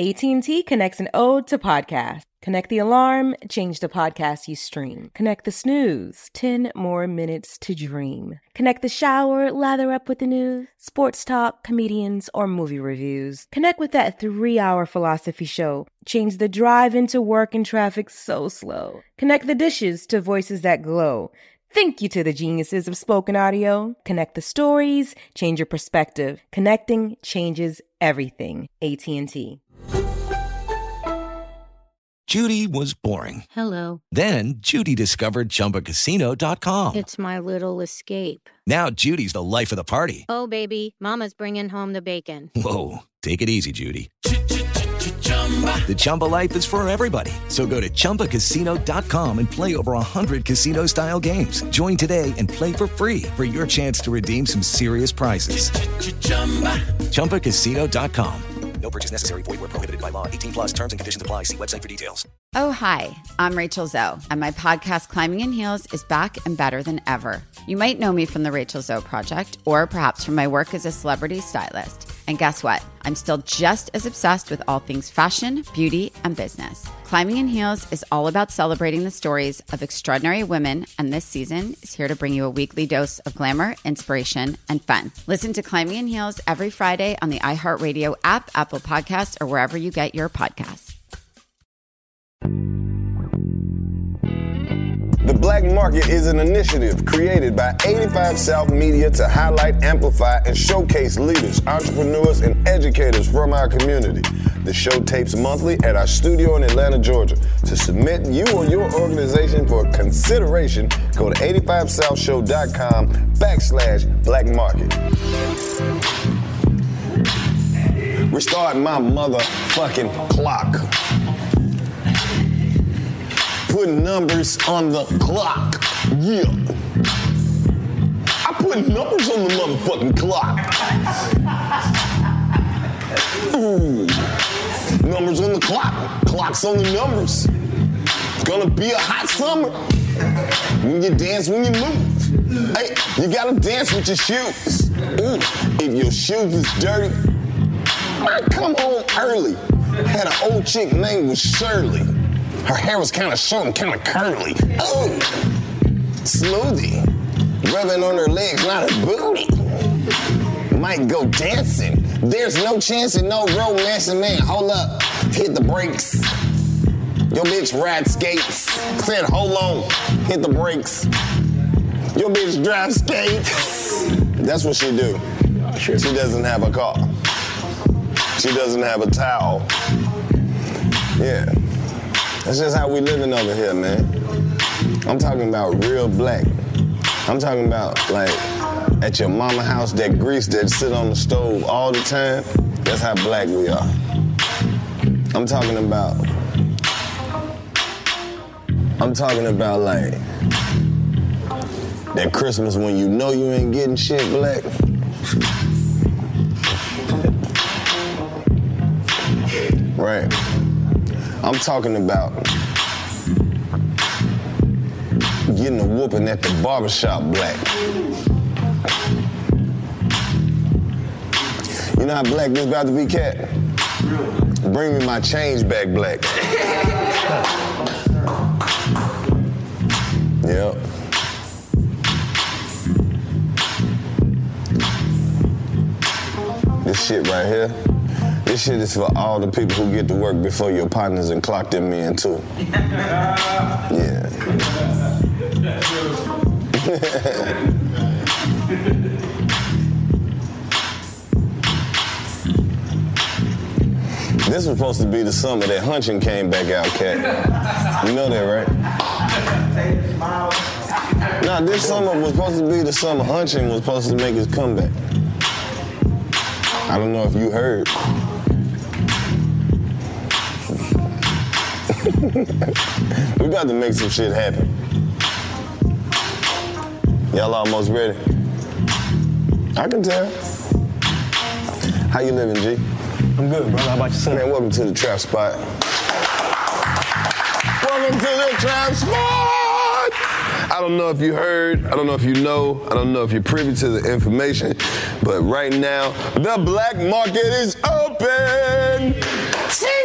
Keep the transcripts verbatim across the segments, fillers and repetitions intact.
A T and T connects an ode to podcasts. Connect the alarm, change the podcast you stream. Connect the snooze, ten more minutes to dream. Connect the shower, lather up with the news, sports talk, comedians, or movie reviews. Connect with that three-hour philosophy show. Change the drive into work and traffic so slow. Connect the dishes to voices that glow. Thank you to the geniuses of spoken audio. Connect the stories, change your perspective. Connecting changes everything. A T and T. Judy was boring. Hello. Then Judy discovered Chumba Casino dot com. It's my little escape. Now Judy's the life of the party. Oh, baby, mama's bringing home the bacon. Whoa, take it easy, Judy. The Chumba life is for everybody. So go to Chumba Casino dot com and play over one hundred casino-style games. Join today and play for free for your chance to redeem some serious prizes. Chumba Casino dot com. No purchase necessary. Void where prohibited by law. eighteen plus terms and conditions apply. See website for details. Oh, hi. I'm Rachel Zoe, and my podcast, Climbing in Heels, is back and better than ever. You might know me from the Rachel Zoe Project, or perhaps from my work as a celebrity stylist. And guess what? I'm still just as obsessed with all things fashion, beauty, and business. Climbing in Heels is all about celebrating the stories of extraordinary women, and this season is here to bring you a weekly dose of glamour, inspiration, and fun. Listen to Climbing in Heels every Friday on the iHeartRadio app, Apple Podcasts, or wherever you get your podcasts. The Black Market is an initiative created by eighty-five South Media to highlight, amplify, and showcase leaders, entrepreneurs, and educators from our community. The show tapes monthly at our studio in Atlanta, Georgia. To submit you or your organization for consideration, go to eighty-five south show dot com backslash Black Market. Restart my motherfucking clock. Put numbers on the clock. Yeah. I put numbers on the motherfucking clock. Ooh. Numbers on the clock. Clock's on the numbers. It's gonna be a hot summer. When you dance, when you move. Hey, you gotta dance with your shoes. Ooh. If your shoes is dirty, I come home early. Had an old chick named was Shirley. Her hair was kind of short and kind of curly. Oh, smoothie. Rubbing on her legs, not her booty. Might go dancing. There's no chance in no romancing, man. Hold up, hit the brakes. Your bitch ride skates. Said, hold on, hit the brakes. Your bitch drive skates. That's what she do. She doesn't have a car. She doesn't have a towel. Yeah. That's just how we living over here, man. I'm talking about real black. I'm talking about, like, at your mama house, that grease that sit on the stove all the time. That's how black we are. I'm talking about, I'm talking about, like, that Christmas when you know you ain't getting shit black. Right. I'm talking about getting a whooping at the barbershop black. You know how black this about to be, Cat? Bring me my change back black. Yep. This shit right here, this shit is for all the people who get to work before your partners and clock them in too. Yeah. This was supposed to be the summer that Hunching came back out, Cat. You know that, right? No, this summer was supposed to be the summer Hunching was supposed to make his comeback. I don't know if you heard. We about to make some shit happen. Y'all almost ready? I can tell. How you living, G? I'm good, brother. How about yourself? Man, welcome to the Trap Spot. Welcome to the Trap Spot! I don't know if you heard, I don't know if you know, I don't know if you're privy to the information, but right now, the black market is open! See?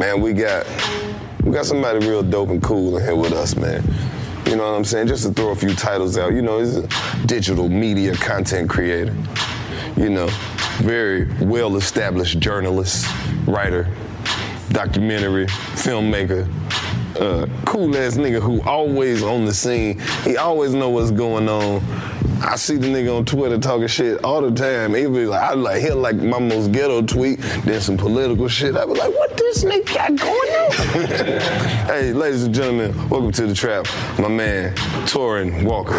man, we got we got somebody real dope and cool in here with us, man. You know what I'm saying? Just to throw a few titles out. You know, he's a digital media content creator. You know, very well-established journalist, writer, documentary, filmmaker. Uh, cool-ass nigga who always on the scene. He always know what's going on. I see the nigga on Twitter talking shit all the time. He be like, I like he'll like my most ghetto tweet, then some political shit. I be like, what this nigga got going on? Hey, ladies and gentlemen, welcome to the trap. My man, Torin Walker.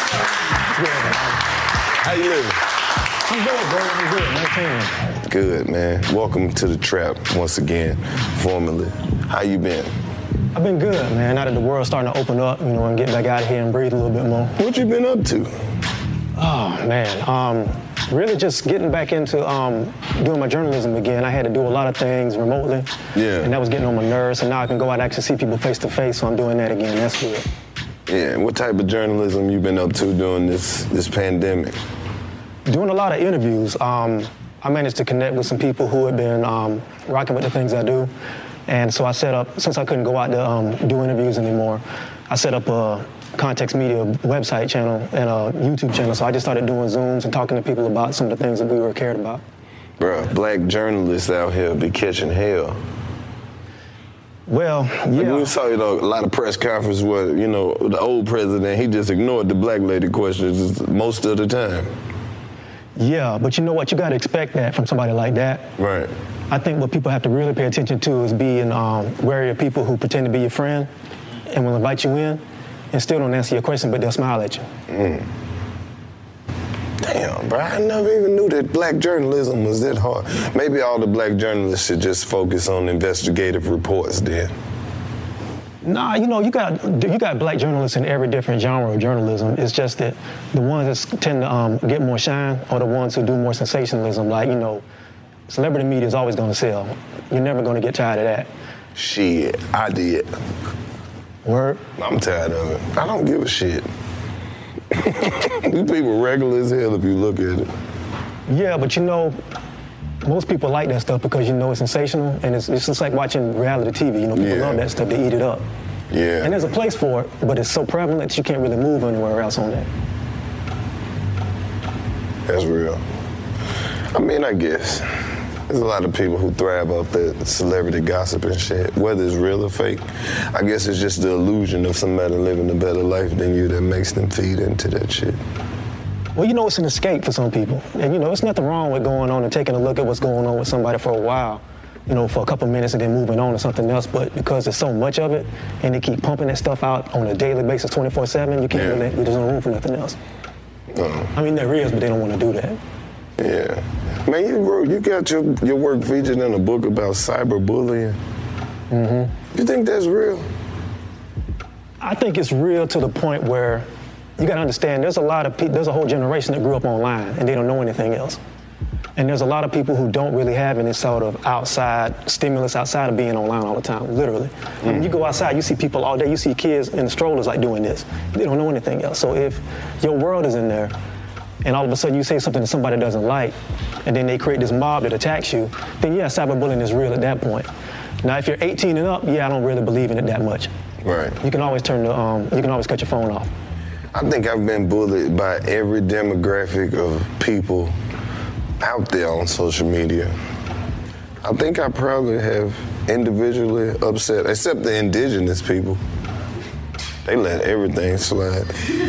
How you living? I'm good, bro. I'm good. Nice. Good, man. Welcome to the trap once again, formally. How you been? I've been good, man. Now that the world's starting to open up, you know, and get back out of here and breathe a little bit more. What you been up to? Oh, man. Um, really just getting back into um, doing my journalism again. I had to do a lot of things remotely. Yeah. And that was getting on my nerves. And now I can go out and actually see people face to face, so I'm doing that again. That's good. Yeah, and what type of journalism you been up to during this, this pandemic? Doing a lot of interviews. Um, I managed to connect with some people who had been um, rocking with the things I do. And so I set up, since I couldn't go out to um, do interviews anymore, I set up a Context Media website channel and a YouTube channel. So I just started doing Zooms and talking to people about some of the things that we were cared about. Bruh, black journalists out here be catching hell. Well, yeah. Like we saw, you know, a lot of press conferences where, you know, the old president, he just ignored the black lady questions most of the time. Yeah, but you know what? You got to expect that from somebody like that. Right. I think what people have to really pay attention to is being um, wary of people who pretend to be your friend and will invite you in and still don't answer your question, but they'll smile at you. Mm. Damn, bro, I never even knew that black journalism was that hard. Maybe all the black journalists should just focus on investigative reports then. Nah, you know, you got you got black journalists in every different genre of journalism. It's just that the ones that tend to um, get more shine are the ones who do more sensationalism. Like, you know, celebrity media is always going to sell. You're never going to get tired of that. Shit, I did. Word? I'm tired of it. I don't give a shit. These people regular as hell if you look at it. Yeah, but you know, most people like that stuff because you know it's sensational, and it's, it's just like watching reality T V. You know, people Yeah. love that stuff. They eat it up. Yeah. And there's a place for it, but it's so prevalent that you can't really move anywhere else on that. That's real. I mean, I guess. There's a lot of people who thrive off that celebrity gossip and shit, whether it's real or fake. I guess it's just the illusion of somebody living a better life than you that makes them feed into that shit. Well, you know, it's an escape for some people. And, you know, there's nothing wrong with going on and taking a look at what's going on with somebody for a while, you know, for a couple minutes and then moving on to something else. But because there's so much of it and they keep pumping that stuff out on a daily basis, twenty-four seven, you can't Yeah. really, there's no room for nothing else. Uh, I mean, there is, but they don't want to do that. yeah. Man, you wrote, you got your, your work featured in a book about cyberbullying. Mm-hmm. You think that's real? I think it's real to the point where you got to understand there's a lot of people, there's a whole generation that grew up online and they don't know anything else. And there's a lot of people who don't really have any sort of outside stimulus outside of being online all the time, literally. Mm. I mean, you go outside, you see people all day, you see kids in the strollers like doing this. They don't know anything else. So if your world is in there and all of a sudden you say something that somebody doesn't like and then they create this mob that attacks you, then yeah, cyberbullying is real at that point. Now, if you're eighteen and up, yeah, I don't really believe in it that much. Right. You can always turn the, um, you can always cut your phone off. I think I've been bullied by every demographic of people out there on social media. I think I probably have individually upset, except the indigenous people. They let everything slide.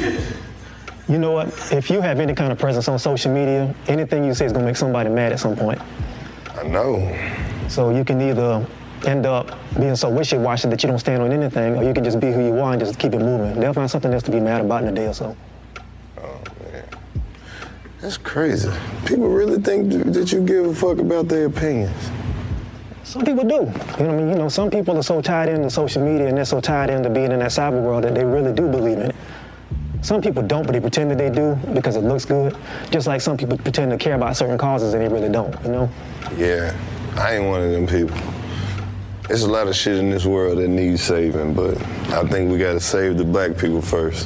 You know what? If you have any kind of presence on social media, anything you say is gonna make somebody mad at some point. I know. So you can either end up being so wishy-washy that you don't stand on anything, or you can just be who you are and just keep it moving. They'll find something else to be mad about in a day or so. Oh, man. That's crazy. People really think that you give a fuck about their opinions. Some people do. You know what I mean? You know, some people are so tied into social media and they're so tied into being in that cyber world that they really do believe in it. Some people don't, but they pretend that they do because it looks good. Just like some people pretend to care about certain causes and they really don't, you know? Yeah, I ain't one of them people. There's a lot of shit in this world that needs saving, but I think we gotta save the black people first.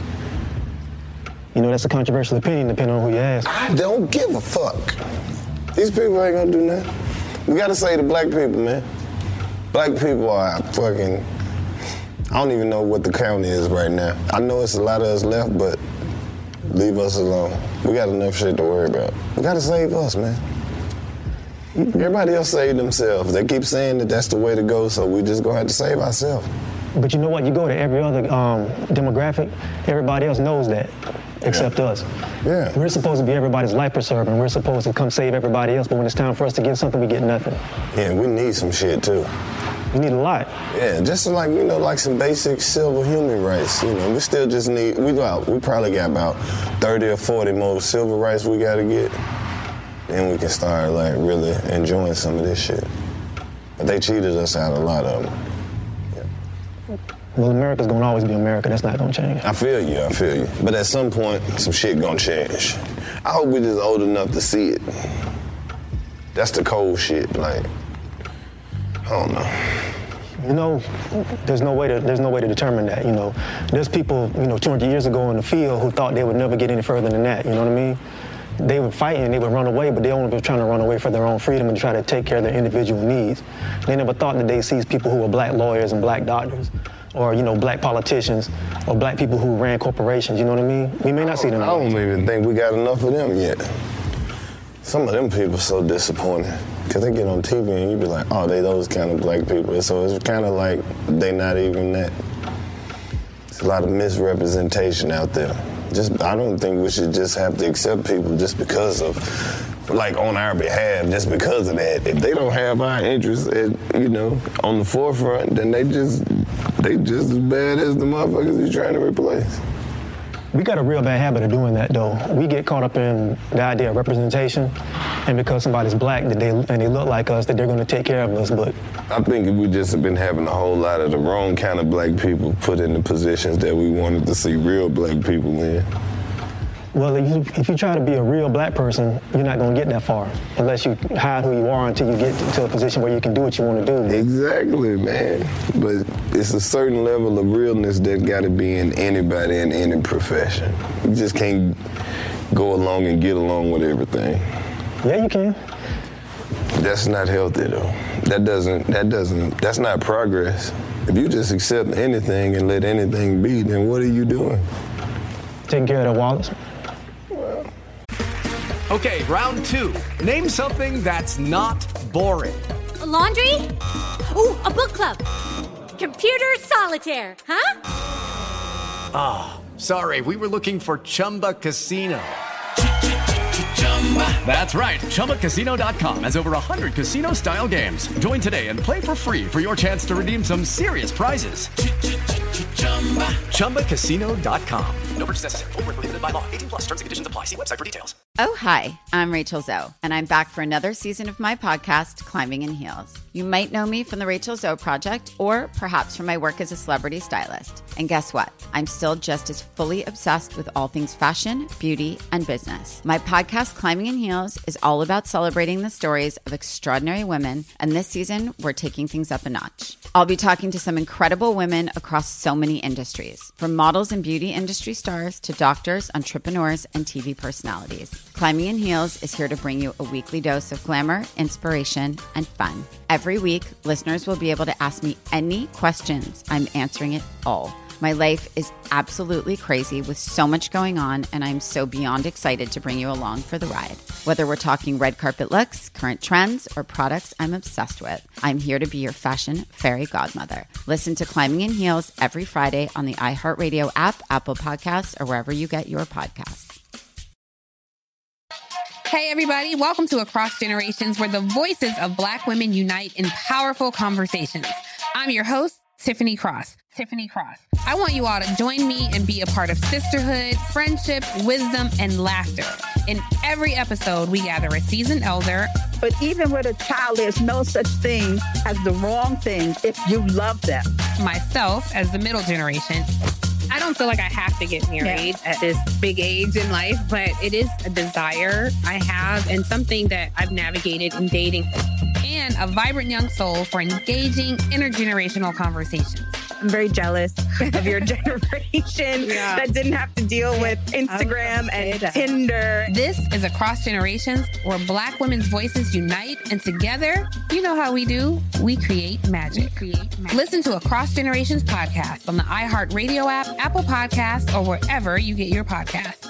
You know, that's a controversial opinion depending on who you ask. I don't give a fuck. These people ain't gonna do nothing. We gotta save the black people, man. Black people are fucking, I don't even know what the count is right now. I know it's a lot of us left, but leave us alone. We got enough shit to worry about. We gotta save us, man. Everybody else save themselves. They keep saying that that's the way to go, so we just gonna have to save ourselves. But you know what? You go to every other um, demographic, everybody else knows that, except yeah. us. Yeah. We're supposed to be everybody's life preserver, and we're supposed to come save everybody else, but when it's time for us to get something, we get nothing. Yeah, we need some shit, too. We need a lot. Yeah, just like, you know, like some basic civil human rights. You know, we still just need, we got, we probably got about thirty or forty more civil rights we gotta get. Then we can start, like, really enjoying some of this shit. But they cheated us out of a lot of them. Well, America's gonna always be America. That's not gonna change. I feel you, I feel you. But at some point, some shit gonna change. I hope we just old enough to see it. That's the cold shit, like, I don't know. You know, there's no way to there's no way to determine that, you know. There's people, you know, two hundred years ago in the field who thought they would never get any further than that, you know what I mean? They were fighting, they would run away, but they only were trying to run away for their own freedom and try to take care of their individual needs. They never thought that they'd see people who were black lawyers and black doctors, or, you know, black politicians, or black people who ran corporations, you know what I mean? We may not see them. I don't even think we got enough of them yet. Some of them people are so disappointing, because they get on T V and you be like, oh, they those kind of black people. So it's kind of like they not even that. There's a lot of misrepresentation out there. Just, I don't think we should just have to accept people just because of, like, on our behalf, just because of that. If they don't have our interests, at, you know, on the forefront, then they just, they just as bad as the motherfuckers you're trying to replace. We got a real bad habit of doing that, though. We get caught up in the idea of representation, and because somebody's black that they and they look like us, that they're going to take care of us. But I think we just have been having a whole lot of the wrong kind of black people put in the positions that we wanted to see real black people in. Well, if you, if you try to be a real black person, you're not going to get that far unless you hide who you are until you get to, to a position where you can do what you want to do. Exactly, man. But it's a certain level of realness that got to be in anybody in any profession. You just can't go along and get along with everything. Yeah, you can. That's not healthy, though. That doesn't, that doesn't, that's not progress. If you just accept anything and let anything be, then what are you doing? Taking care of their wallets. Okay, round two. Name something that's not boring. A laundry? Ooh, a book club. Computer solitaire, huh? Ah, oh, sorry, we were looking for Chumba Casino. That's right, Chumba Casino dot com has over one hundred casino-style games. Join today and play for free for your chance to redeem some serious prizes. Chumba Casino dot com. No purchase necessary. Void where prohibited by law. eighteen plus terms and conditions apply. See website for details. Oh, hi, I'm Rachel Zoe, and I'm back for another season of my podcast, Climbing in Heels. You might know me from the Rachel Zoe Project, or perhaps from my work as a celebrity stylist. And guess what? I'm still just as fully obsessed with all things fashion, beauty, and business. My podcast, Climbing in Heels, is all about celebrating the stories of extraordinary women, and this season, we're taking things up a notch. I'll be talking to some incredible women across so many industries, from models and beauty industry stars to doctors, entrepreneurs, and T V personalities. Climbing in Heels is here to bring you a weekly dose of glamour, inspiration, and fun. Every week, listeners will be able to ask me any questions. I'm answering it all. My life is absolutely crazy with so much going on, and I'm so beyond excited to bring you along for the ride. Whether we're talking red carpet looks, current trends, or products I'm obsessed with, I'm here to be your fashion fairy godmother. Listen to Climbing in Heels every Friday on the iHeartRadio app, Apple Podcasts, or wherever you get your podcasts. Hey, everybody. Welcome to Across Generations, where the voices of Black women unite in powerful conversations. I'm your host, Tiffany Cross. Tiffany Cross. I want you all to join me and be a part of sisterhood, friendship, wisdom, and laughter. In every episode, we gather a seasoned elder. But even with a child, there's no such thing as the wrong thing if you love them. Myself, as the middle generation. I don't feel like I have to get married yeah. at this big age in life, but it is a desire I have and something that I've navigated in dating. And a vibrant young soul for engaging intergenerational conversations. I'm very jealous of your generation yeah. that didn't have to deal with Instagram and that. Tinder. This is Across Generations, where Black women's voices unite, and together, you know how we do, we create magic. We create magic. Listen to Across Generations podcast on the iHeartRadio app, Apple Podcasts, or wherever you get your podcasts.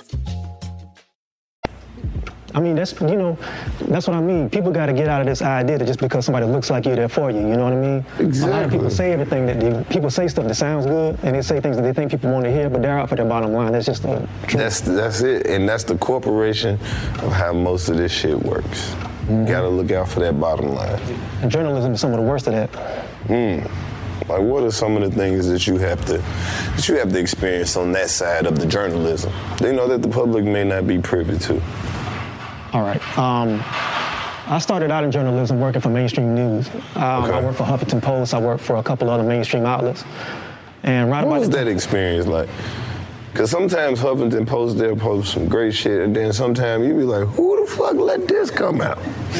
I mean, that's, you know, that's what I mean. People got to get out of this idea that just because somebody looks like you, they're for you. You know what I mean? Exactly. A lot of people say everything that they, people say stuff that sounds good, and they say things that they think people want to hear, but they're out for their bottom line. That's just the truth. That's, that's it. And that's the corporation of how most of this shit works. Mm-hmm. Got to look out for that bottom line. And journalism is some of the worst of that. Mm. Like, what are some of the things that you have to that you have to experience on that side of the journalism? They know that the public may not be privy to. All right. Um, I started out in journalism working for mainstream news. Um, okay. I worked for Huffington Post. I worked for a couple other mainstream outlets. And right what about was that experience like? Because sometimes Huffington Post, they'll post some great shit, and then sometimes you be like, who the fuck let this come out?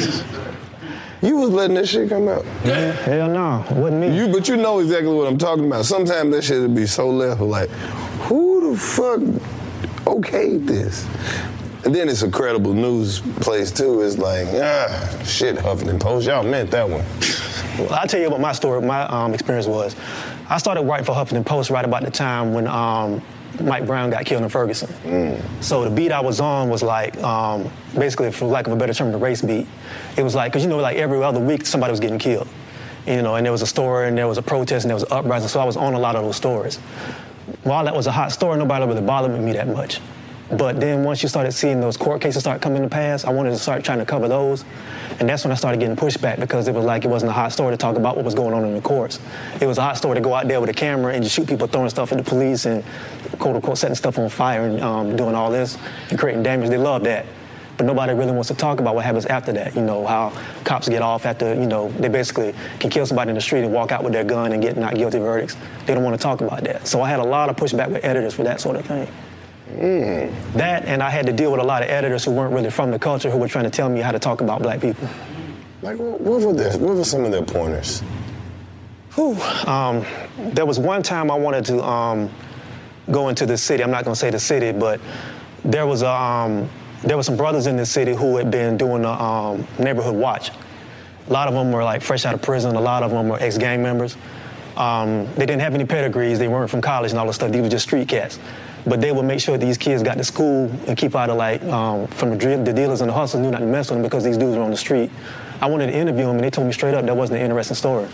You was letting that shit come out. Yeah, hell no, it wasn't me. You, but you know exactly what I'm talking about. Sometimes that shit would be so left, like, who the fuck okayed this? And then it's a credible news place, too. It's like, ah, shit, Huffington Post, y'all meant that one. Well, I'll tell you what my story, my um, experience was. I started writing for Huffington Post right about the time when um, Mike Brown got killed in Ferguson. Mm. So the beat I was on was like, um, basically, for lack of a better term, the race beat. It was like, because you know, like every other week, somebody was getting killed. You know, and there was a story, and there was a protest, and there was an uprising, so I was on a lot of those stories. While that was a hot story, nobody really bothered with me that much. But then once you started seeing those court cases start coming to pass, I wanted to start trying to cover those. And that's when I started getting pushback, because it was like it wasn't a hot story to talk about what was going on in the courts. It was a hot story to go out there with a camera and just shoot people throwing stuff at the police and, quote unquote, setting stuff on fire and um, doing all this and creating damage. They love that. But nobody really wants to talk about what happens after that. You know, how cops get off after, you know, they basically can kill somebody in the street and walk out with their gun and get not guilty verdicts. They don't want to talk about that. So I had a lot of pushback with editors for that sort of thing. Mm. That, and I had to deal with a lot of editors who weren't really from the culture, who were trying to tell me how to talk about black people. Like, what were, their, what were some of their pointers? Whew. Um, there was one time I wanted to um, go into the city. I'm not going to say the city, but there was a, um, there were some brothers in the city who had been doing a um, neighborhood watch. A lot of them were like fresh out of prison. A lot of them were ex-gang members. Um, they didn't have any pedigrees. They weren't from college and all this stuff. These were just street cats. But they would make sure these kids got to school and keep out of, like, um, from the, drill, the dealers and the hustlers knew not to mess with them because these dudes were on the street. I wanted to interview them, and they told me straight up that wasn't an interesting story.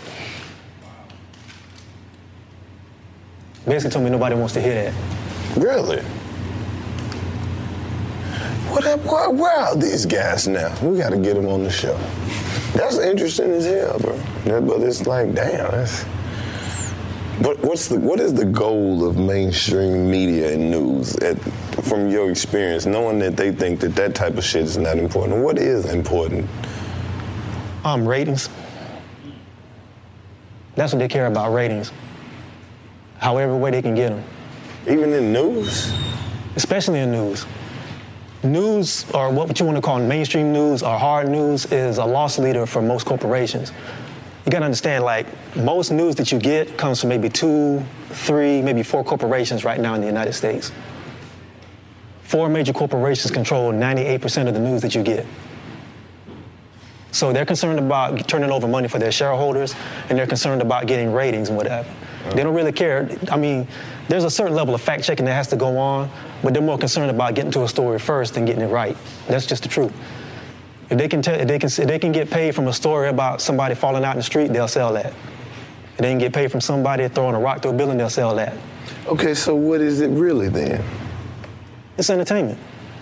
Basically told me nobody wants to hear that. Really? What, where, where are these guys now? We got to get them on the show. That's interesting as hell, bro. That, but it's like, damn, that's... But what's the what is the goal of mainstream media and news at, from your experience, knowing that they think that that type of shit is not important? What is important? Um, ratings. That's what they care about, ratings. However way they can get them. Even in news? Especially in news. News, or what you want to call mainstream news or hard news, is a loss leader for most corporations. You gotta understand, like, most news that you get comes from maybe two, three, maybe four corporations right now in the United States. Four major corporations control ninety-eight percent of the news that you get. So they're concerned about turning over money for their shareholders, and they're concerned about getting ratings and whatever. Mm-hmm. They don't really care. I mean, there's a certain level of fact-checking that has to go on, but they're more concerned about getting to a story first and getting it right. That's just the truth. If they can tell, if they can, if they can get paid from a story about somebody falling out in the street, they'll sell that. If they can get paid from somebody throwing a rock through a building, they'll sell that. Okay, so what is it really then? It's entertainment.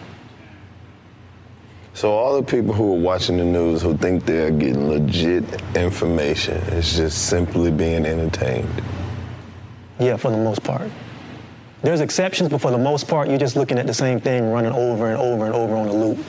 So all the people who are watching the news who think they're getting legit information, it's just simply being entertained. Yeah, for the most part. There's exceptions, but for the most part, you're just looking at the same thing running over and over and over on a loop.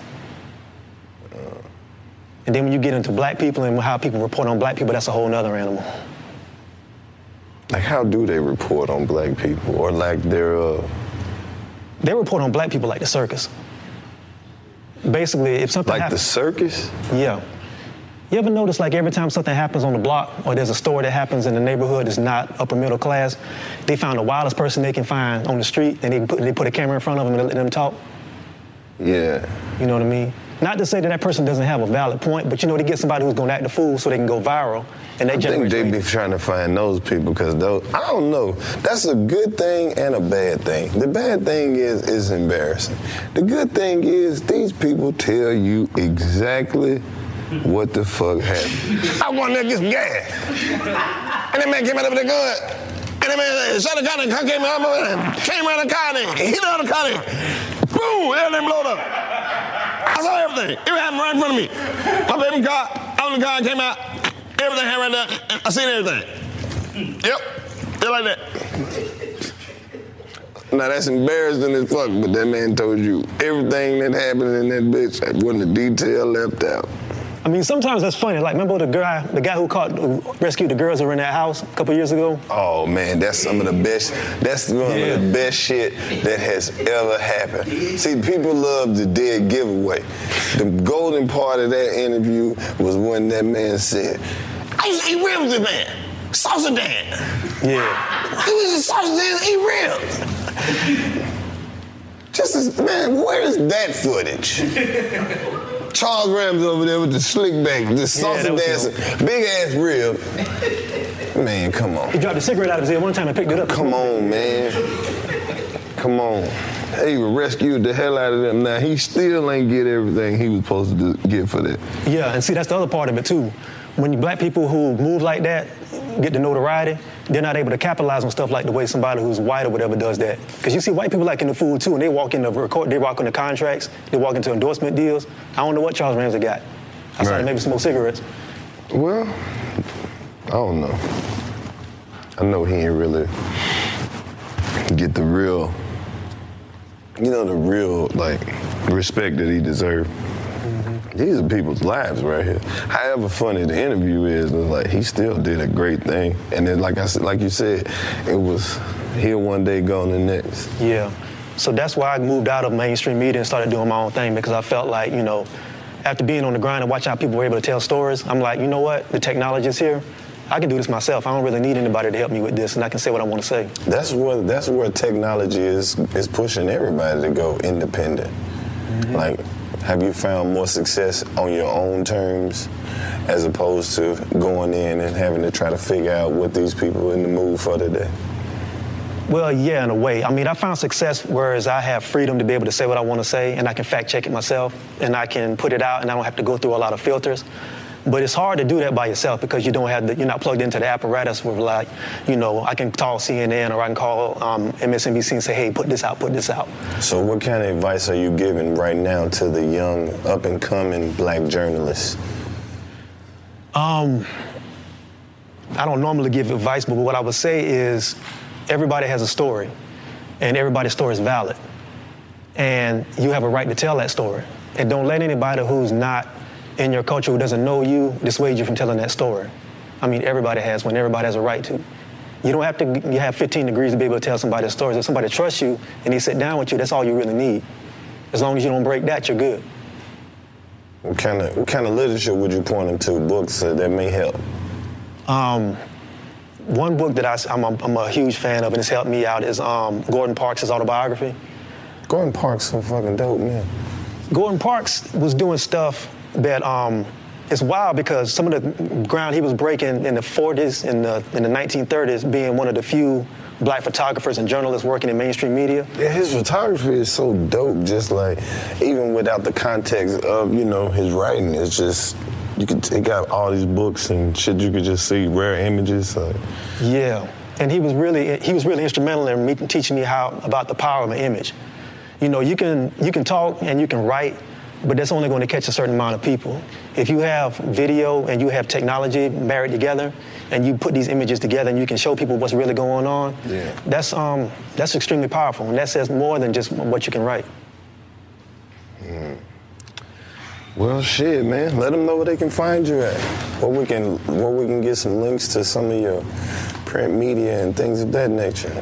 And then when you get into black people and how people report on black people, that's a whole nother animal. Like, how do they report on black people? Or like they're... Uh... They report on black people like the circus. Basically, if something Like happens, the circus? Yeah. You ever notice, like, every time something happens on the block or there's a story that happens in the neighborhood that's not upper middle class, they found the wildest person they can find on the street and they put, they put a camera in front of them and let them talk? Yeah. You know what I mean? Not to say that that person doesn't have a valid point, but, you know, they get somebody who's going to act the fool so they can go viral. And they I think they be trying to find those people because those, I don't know. That's a good thing and a bad thing. The bad thing is it's embarrassing. The good thing is these people tell you exactly what the fuck happened. I went there to get some gas. And that man came out with a gun. And that man shot the gun and came out, came around the car and hit on the car and boom, everything blowed up. I saw everything. It happened right in front of me. My baby car, out the car came out, everything happened right there. I seen everything. Yep, just like that. Now that's embarrassing as fuck, but that man told you everything that happened in that bitch, wasn't a detail left out. I mean, sometimes that's funny. Like, remember the guy, the guy who caught, who rescued the girls that were in that house a couple years ago? Oh man, that's some of the best. That's one yeah. of the best shit that has ever happened. See, people love the dead giveaway. The golden part of that interview was when that man said, "I used to eat ribs with this man, salsa Dan." Yeah. He was a salsa Dan, eat ribs. Just as, man, where is that footage? Charles Ramsey over there with the slick back, the salsa yeah, dancing, big ass rib. Man, come on. He dropped a cigarette out of his ear one time and picked it up. Come on, man. Come on. He rescued the hell out of them. Now, he still ain't get everything he was supposed to get for that. Yeah, and see, that's the other part of it, too. When you black people who move like that get the notoriety, they're not able to capitalize on stuff like the way somebody who's white or whatever does that. Because you see white people like in the food, too, and they walk into record, they walk into contracts, they walk into endorsement deals. I don't know what Charles Ramsey got. I saw him maybe smoke cigarettes. Well, I don't know. I know he ain't really get the real, you know, the real, like, respect that he deserved. These are people's lives right here. However funny the interview is, it's like he still did a great thing. And then, like I said, like you said, it was here one day, gone the next. Yeah. So that's why I moved out of mainstream media and started doing my own thing, because I felt like, you know, after being on the grind and watching how people were able to tell stories, I'm like, you know what? The technology is here. I can do this myself. I don't really need anybody to help me with this, and I can say what I want to say. That's where that's where technology is is pushing everybody to go independent. Mm-hmm. Like. Have you found more success on your own terms as opposed to going in and having to try to figure out what these people are in the mood for today? Well, yeah, in a way. I mean, I found success whereas I have freedom to be able to say what I want to say, and I can fact check it myself, and I can put it out, and I don't have to go through a lot of filters. But it's hard to do that by yourself because you don't have the, you're not plugged into the apparatus with, like, you know, I can call C N N or I can call um, M S N B C and say, hey, put this out, put this out. So what kind of advice are you giving right now to the young, up-and-coming black journalists? Um, I don't normally give advice, but what I would say is everybody has a story, and everybody's story is valid. And you have a right to tell that story. And don't let anybody who's not in your culture, who doesn't know you, dissuade you from telling that story. I mean, everybody has one. Everybody has a right to. You don't have to you have fifteen degrees to be able to tell somebody stories. If somebody trusts you and they sit down with you, that's all you really need. As long as you don't break that, you're good. What kind of what kind of literature would you point them to, books uh, that may help? Um, one book that I, I'm, a, I'm a huge fan of and it's helped me out is um, Gordon Parks' autobiography. Gordon Parks is so fucking dope, man. Gordon Parks was doing stuff that um, it's wild because some of the ground he was breaking in the forties and the, in the nineteen thirties, being one of the few black photographers and journalists working in mainstream media. Yeah, his photography is so dope, just like, even without the context of, you know, his writing, it's just, you could take out all these books and shit, you could just see rare images. Like. Yeah, and he was really, he was really instrumental in me, teaching me how, about the power of an image. You know, you can, you can talk and you can write, but that's only going to catch a certain amount of people. If you have video and you have technology married together, and you put these images together and you can show people what's really going on, yeah. that's um, that's extremely powerful, and that says more than just what you can write. Mm. Well, shit, man. Let them know where they can find you at. Where we can, where we can get some links to some of your print media and things of that nature.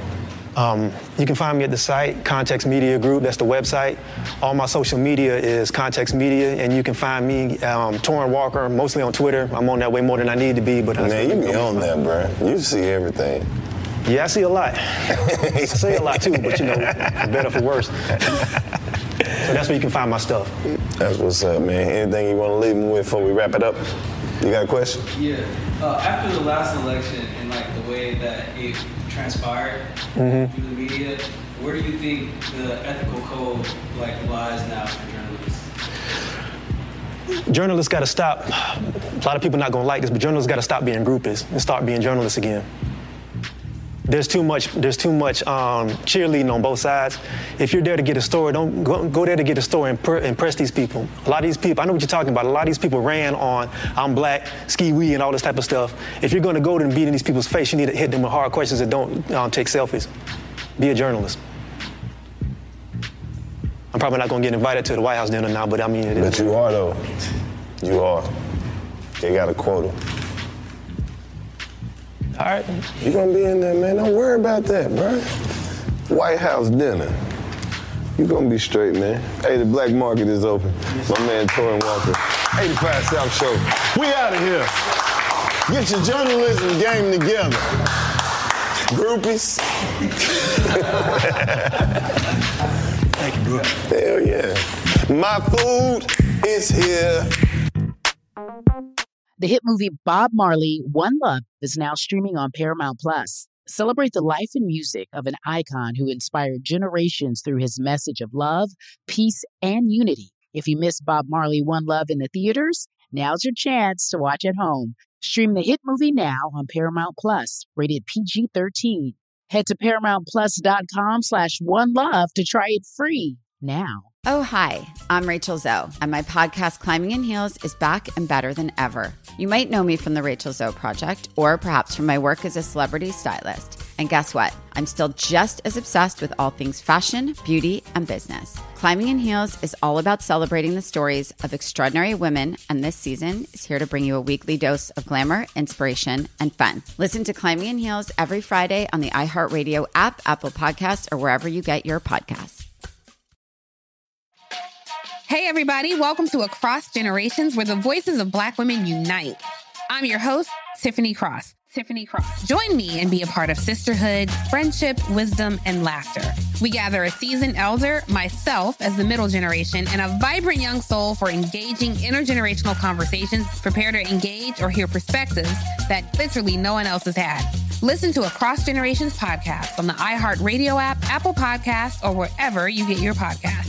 Um, you can find me at the site, Context Media Group. That's the website. All my social media is Context Media, and you can find me, um, Torrin Walker, mostly on Twitter. I'm on that way more than I need to be. But man, you be on that, bro. You see everything. Yeah, I see a lot. I say a lot too, but you know, for better for worse. So that's where you can find my stuff. That's what's up, man. Anything you want to leave me with before we wrap it up? You got a question? Yeah. Uh, after the last election and like the way that it transpired mm-hmm. through the media, where do you think the ethical code like lies now for journalists? Journalists got to stop. A lot of people not gonna like this, but journalists got to stop being groupies and start being journalists again. There's too much. There's too much um, cheerleading on both sides. If you're there to get a story, don't go, go there to get a story and per, impress these people. A lot of these people, I know what you're talking about. A lot of these people ran on I'm black, ski wee, and all this type of stuff. If you're going to go to and beat in these people's face, you need to hit them with hard questions and don't um, take selfies. Be a journalist. I'm probably not going to get invited to the White House dinner now, but I mean it is. But you are though. You are. They got a quota. All right. You're going to be in there, man. Don't worry about that, bro. White House dinner. You're going to be straight, man. Hey, the black market is open. My man, Torrin Walker. eighty-five South Show. We out of here. Get your journalism game together. Groupies. Thank you, bro. Hell yeah. My food is here. The hit movie Bob Marley, One Love is now streaming on Paramount Plus. Celebrate the life and music of an icon who inspired generations through his message of love, peace, and unity. If you missed Bob Marley, One Love in the theaters, now's your chance to watch at home. Stream the hit movie now on Paramount Plus, rated P G thirteen. Head to ParamountPlus.com slash One Love to try it free now. Oh, hi, I'm Rachel Zoe, and my podcast, Climbing in Heels, is back and better than ever. You might know me from the Rachel Zoe Project, or perhaps from my work as a celebrity stylist. And guess what? I'm still just as obsessed with all things fashion, beauty, and business. Climbing in Heels is all about celebrating the stories of extraordinary women, and this season is here to bring you a weekly dose of glamour, inspiration, and fun. Listen to Climbing in Heels every Friday on the iHeartRadio app, Apple Podcasts, or wherever you get your podcasts. Hey, everybody. Welcome to Across Generations, where the voices of Black women unite. I'm your host, Tiffany Cross. Tiffany Cross. Join me and be a part of sisterhood, friendship, wisdom, and laughter. We gather a seasoned elder, myself as the middle generation, and a vibrant young soul for engaging intergenerational conversations. Prepare to engage or hear perspectives that literally no one else has had. Listen to Across Generations podcast on the iHeartRadio app, Apple Podcasts, or wherever you get your podcasts.